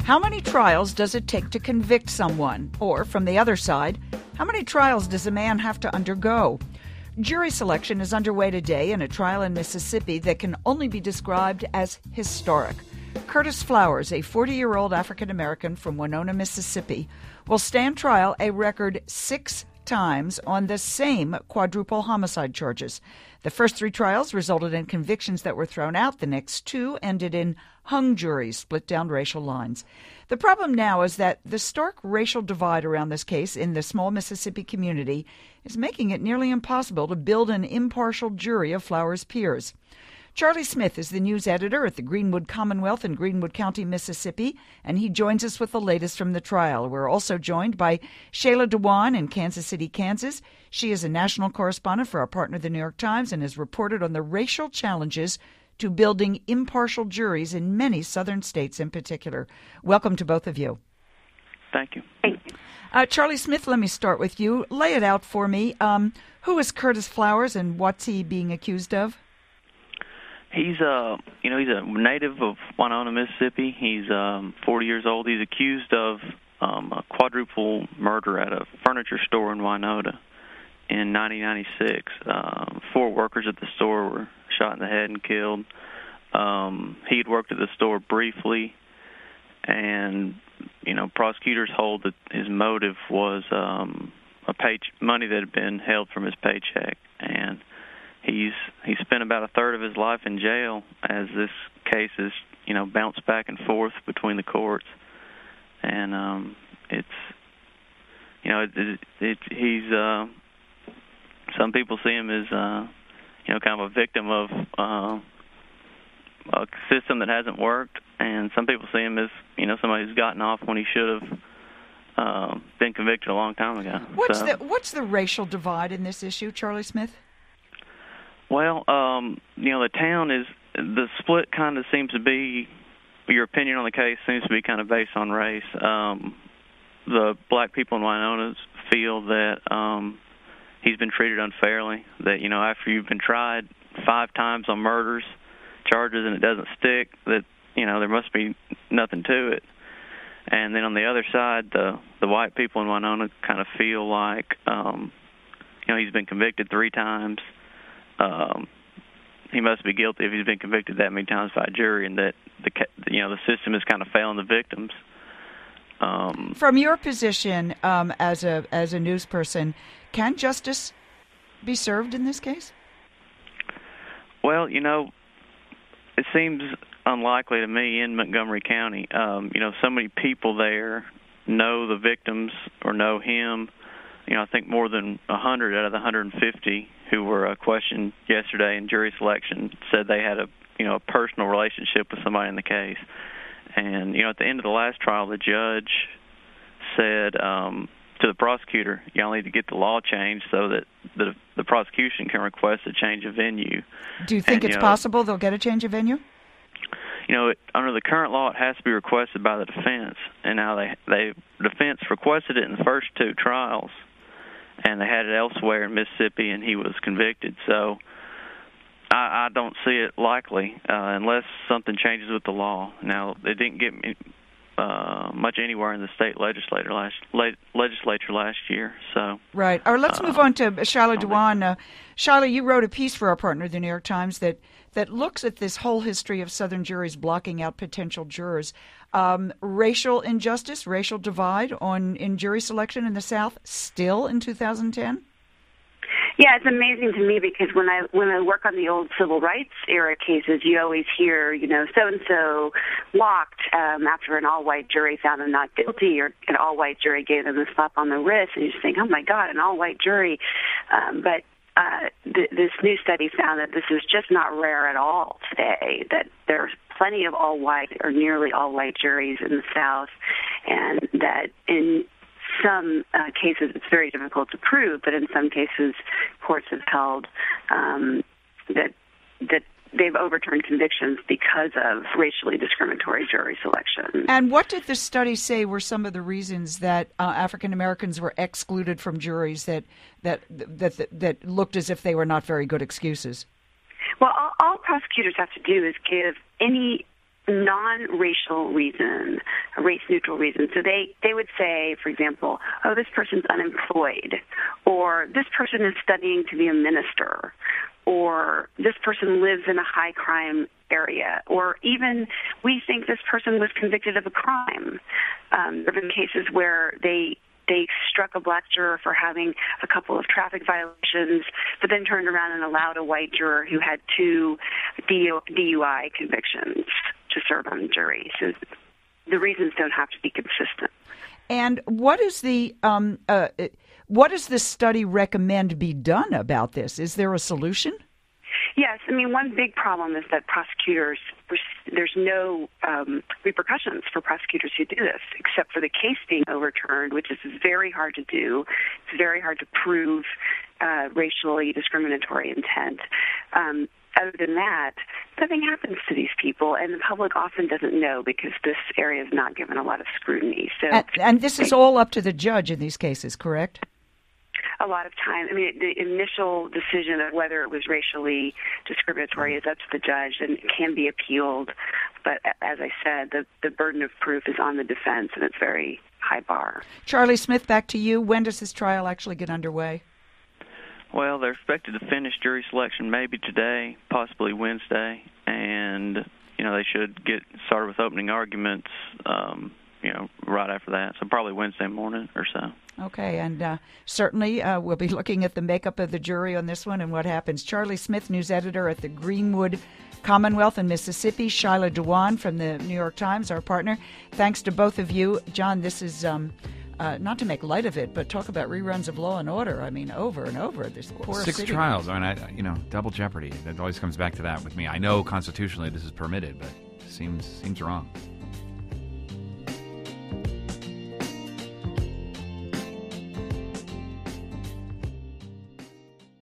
How many trials does it take to convict someone? Or, from the other side, how many trials does a man have to undergo? Jury selection is underway today in a trial in Mississippi that can only be described as historic. Curtis Flowers, a 40-year-old African-American from Winona, Mississippi, will stand trial a record 6 times on the same quadruple homicide charges. The first 3 trials resulted in convictions that were thrown out. The next 2 ended in hung juries, split down racial lines. The problem now is that the stark racial divide around this case in the small Mississippi community is making it nearly impossible to build an impartial jury of Flowers' peers. Charlie Smith is the news editor at the Greenwood Commonwealth in Greenwood County, Mississippi, and he joins us with the latest from the trial. We're also joined by Shayla Dewan in Kansas City, Kansas. She is a national correspondent for our partner, the New York Times, and has reported on the racial challenges to building impartial juries in many southern states in particular. Welcome to both of you. Thank you. Charlie Smith, let me start with you. Lay it out for me. Who is Curtis Flowers and what's he being accused of? He's he's a native of Winona, Mississippi. He's 40 years old. He's accused of a quadruple murder at a furniture store in Winona in 1996. 4 workers at the store were shot in the head and killed. He had worked at the store briefly, and prosecutors hold that his motive was money that had been held from his paycheck, and he spent about a third of his life in jail as this case is bounced back and forth between the courts, and he's some people see him as kind of a victim of a system that hasn't worked, and some people see him as somebody who's gotten off when he should have been convicted a long time ago. What's the racial divide in this issue, Charlie Smith? Well, the town is the split. Kind of seems to be, your opinion on the case seems to be kind of based on race. The black people in Winona feel that he's been treated unfairly. That after you've been tried 5 times on murders charges and it doesn't stick, that there must be nothing to it. And then on the other side, the white people in Winona kind of feel like he's been convicted 3 times. He must be guilty if he's been convicted that many times by a jury, and that the system is kind of failing the victims. From your position as a news person, can justice be served in this case? Well, it seems unlikely to me in Montgomery County. So many people there know the victims or know him. I think more than 100 out of the 150 who were questioned yesterday in jury selection said they had a personal relationship with somebody in the case. And at the end of the last trial, the judge said to the prosecutor, "Y'all need to get the law changed so that the prosecution can request a change of venue." Do you think it's possible they'll get a change of venue? Under the current law, it has to be requested by the defense, and now the defense requested it in the first 2 trials, and they had it elsewhere in Mississippi, and he was convicted. So I don't see it likely unless something changes with the law. Now, it didn't get much anywhere in the state legislature last year. So right. All right, let's move on to Shayla Dewan. Shayla, you wrote a piece for our partner, the New York Times, that looks at this whole history of Southern juries blocking out potential jurors. Racial injustice, racial divide in jury selection in the South still in 2010? Yeah, it's amazing to me because when I work on the old civil rights era cases, you always hear, so and so walked after an all-white jury found them not guilty, or an all-white jury gave them a slap on the wrist, and you just think, oh my God, an all-white jury. But this new study found that this is just not rare at all today. That there's plenty of all-white or nearly all-white juries in the South, and that in some cases it's very difficult to prove, but in some cases courts have held that they've overturned convictions because of racially discriminatory jury selection. And what did the study say were some of the reasons that African Americans were excluded from juries that looked as if they were not very good excuses? Well, all prosecutors have to do is give any non-racial reason, a race-neutral reason. So they would say, for example, oh, this person's unemployed, or this person is studying to be a minister, or this person lives in a high-crime area, or even we think this person was convicted of a crime. There have been cases where they struck a black juror for having a couple of traffic violations, but then turned around and allowed a white juror who had 2 DUI convictions to serve on the jury. So the reasons don't have to be consistent. And what is what does this study recommend be done about this? Is there a solution? Yes. I mean, one big problem is that prosecutors, there's no repercussions for prosecutors who do this, except for the case being overturned, which is very hard to do. It's very hard to prove racially discriminatory intent. Other than that, nothing happens to these people, and the public often doesn't know because this area is not given a lot of scrutiny. So, and this is all up to the judge in these cases, correct? A lot of time. I mean, the initial decision of whether it was racially discriminatory is up to the judge and it can be appealed. But as I said, the burden of proof is on the defense, and it's very high bar. Charlie Smith, back to you. When does this trial actually get underway? Well, they're expected to finish jury selection maybe today, possibly Wednesday, and they should get started with opening arguments, right after that. So probably Wednesday morning or so. Okay, and certainly we'll be looking at the makeup of the jury on this one and what happens. Charlie Smith, news editor at the Greenwood Commonwealth in Mississippi. Shyla Dewan from the New York Times, our partner. Thanks to both of you. John, this is not to make light of it, but talk about reruns of Law and Order. I mean, over and over. This poor 6 city. trials. I mean, double jeopardy. That always comes back to that with me. I know constitutionally this is permitted, but it seems wrong.